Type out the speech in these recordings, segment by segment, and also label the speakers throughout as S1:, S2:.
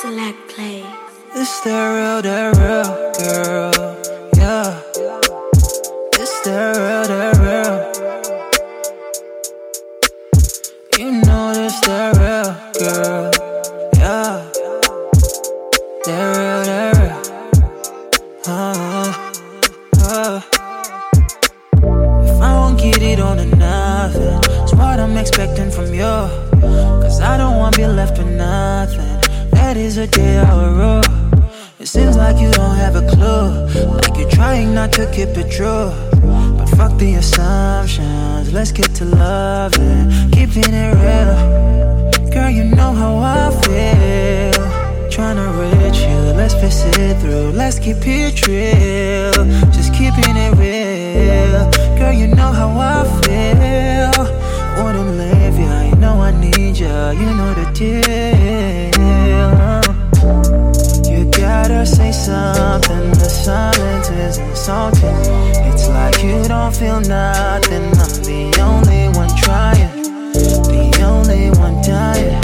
S1: Select play.
S2: It's that real girl, yeah. It's that real. You know this that real girl, yeah. That real. If I won't get it on to nothing, it's what I'm expecting from you. Cause I don't want to be left with nothing. That is a day I will rule. It seems like you don't have a clue, like you're trying not to keep it true. But fuck the assumptions, let's get to loving, keeping it real. Girl, you know how I feel. Tryna reach you, let's face it through, let's keep it real. Just keeping it real. Girl, you know how I feel. Wouldn't leave ya, you know I need ya, you know the deal. You gotta say something, the silence is insulting. It's like you don't feel nothing, I'm the only one trying, the only one dying,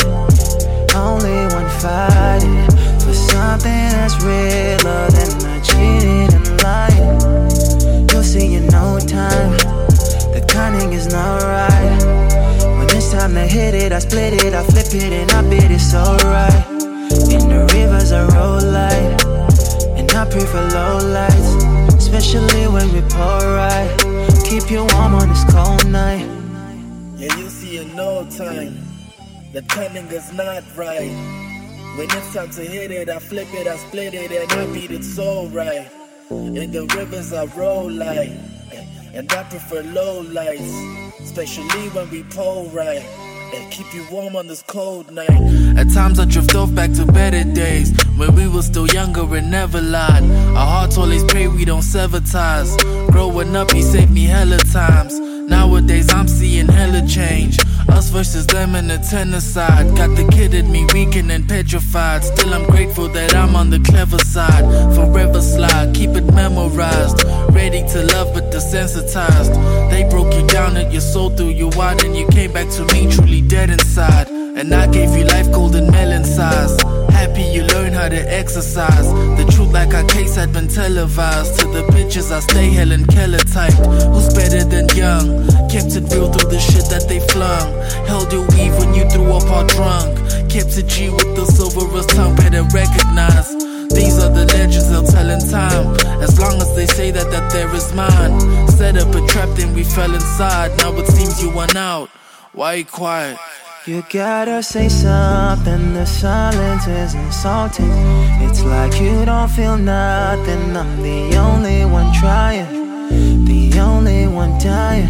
S2: only one fighting for something that's realer than the cheating and lying. You'll see in no time, the cunning is not right. When it's time to hit it, I split it, I flip it, and I bid it so right. In the rivers I roll light, and I prefer low lights, especially when we pour right. Keep you warm on this cold night.
S3: Yeah, you see in no time, the timing is not right. When it's time to hit it, I flip it, I split it, and I beat it so right. In the rivers I roll light, and I prefer low lights, especially when we pour right. And keep you warm on this cold night.
S4: At times I drift off back to better days, when we were still younger and never lied. Our hearts always pray we don't sever ties. Growing up he saved me hella times. Nowadays I'm seeing hella change. Us versus them in the tennis side. Got the kid in me weakened and petrified. Still I'm grateful that I'm on the clever side. Forever slide, keep it memorized. Ready to love but desensitized. They broke you down and your soul threw you out, and you came back to me truly dead inside. And I gave you life golden melon size. Happy you learn how to exercise. The truth like our case had been televised. To the pictures I stay Helen Keller typed. Who's better than young? Kept it real through the shit that they flung. Held your weave when you threw up our drunk. Kept it G with the silverest tongue, better recognize. These are the legends they'll tell in time. As long as they say that there is mine. Set up a trap then we fell inside. Now it seems you won out. Why you quiet?
S2: You gotta say something, the silence is insulting. It's like you don't feel nothing, I'm the only one trying, the only one dying,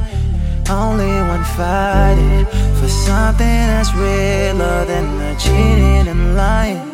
S2: only one fighting for something that's realer than the cheating and lying.